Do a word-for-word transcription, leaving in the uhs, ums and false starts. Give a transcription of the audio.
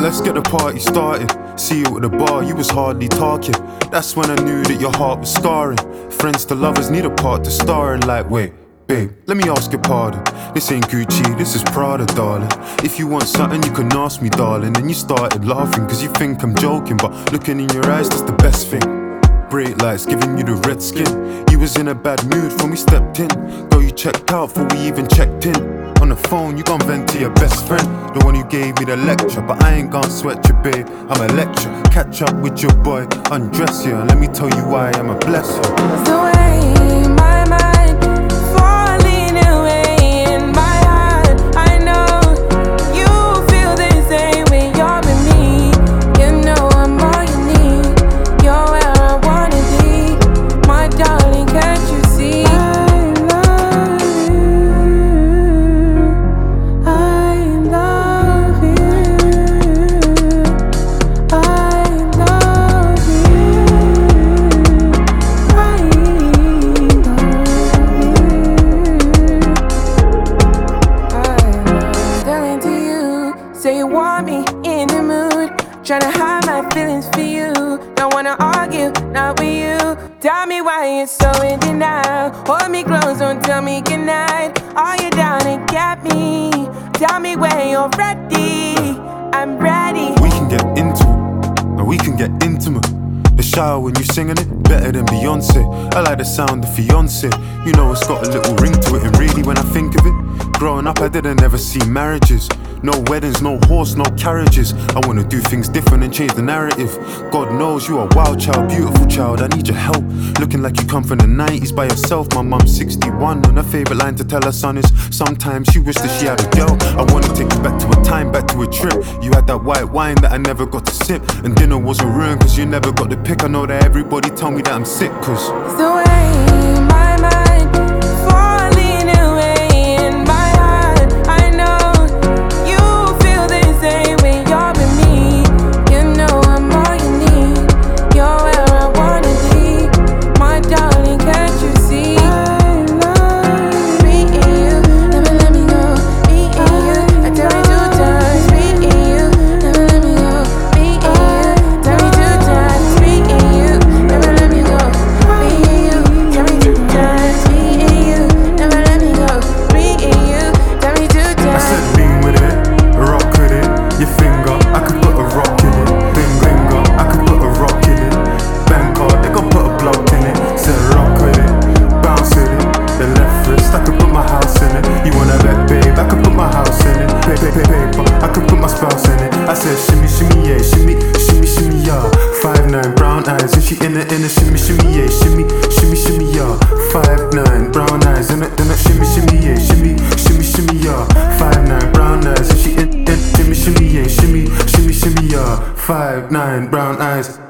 let's get the party started. See you at the bar, you was hardly talking. That's when I knew that your heart was scarring. Friends to lovers need a part to star in. Like, wait, babe, let me ask your pardon. This ain't Gucci, this is Prada, darling. If you want something, you can ask me, darling. And you started laughing, cause you think I'm joking. But looking in your eyes, that's the best thing. Bright lights giving you the red skin. You was in a bad mood when we stepped in. Girl, you checked out before we even checked in. On the phone, you gon' vent to your best friend, the one who gave me the lecture. But I ain't gon' sweat you, babe, I'm a lecture. Catch up with your boy, undress you, and let me tell you why I'm a blesser. The way my mind falling away in my heart, I know you feel the same when you're with me. You know I'm all you need, you're where I wanna be, my darling, can't you see? Say you want me in the mood, tryna hide my feelings for you. Don't wanna argue, not with you. Tell me why you're so in denial. Hold me close, don't tell me goodnight. Are you down to get me? Tell me when you're ready. I'm ready. We can get into it, and we can get intimate. The shower when you singing it, better than Beyonce. I like the sound of fiance. You know it's got a little ring to it. And really when I think of it, growing up I didn't ever see marriages. No weddings, no horse, no carriages. I wanna do things different and change the narrative. God knows you are a wild child, beautiful child, I need your help. Looking like you come from the nineties by yourself. My mum's sixty-one and her favourite line to tell her son is sometimes she wished that she had a girl. I wanna take you back to a time, back to a trip. You had that white wine that I never got to sip, and dinner wasn't ruined cause you never got the pick. I know that everybody tell me that I'm sick cause the way my mind falling away in my heart, I know you feel the same when you're with me. You know I'm all you need, you're where I wanna be, my darling, can't you see? I love me and you, never let me go. Me and you, I tell me two times. Me and you, never let me go. Me and you, tell me two times. Me and you, never let me go. Me and you, tell me two times. Me and you, never let me go. Me and you, tell me two times. I said lean with it, rock with it. Your finger, I could put a rock in it. Bing finger, I could put a rock in it. Bang card, they gon' put a block in it. Said rock with it, bounce with it. The left wrist, I could put my house in it. You wanna bet, babe, I could put my house in it. Pay, pay, pay, paper, I could put my spouse in it. I said shimmy, shimmy, yeah, shimmy, shimmy, shimmy, yeah. Five nine, brown eyes, and she in it, in it, shimmy, shimmy, yeah, shimmy, shimmy, shimmy, yeah. Five nine, brown eyes, in it, in it, shimmy, shimmy, yeah, shimmy, shimmy, shimmy, yeah. Five nine, brown eyes, and she in it, shimmy, shimmy, yeah, shimmy, shimmy, shimmy, yeah. Five nine, brown eyes.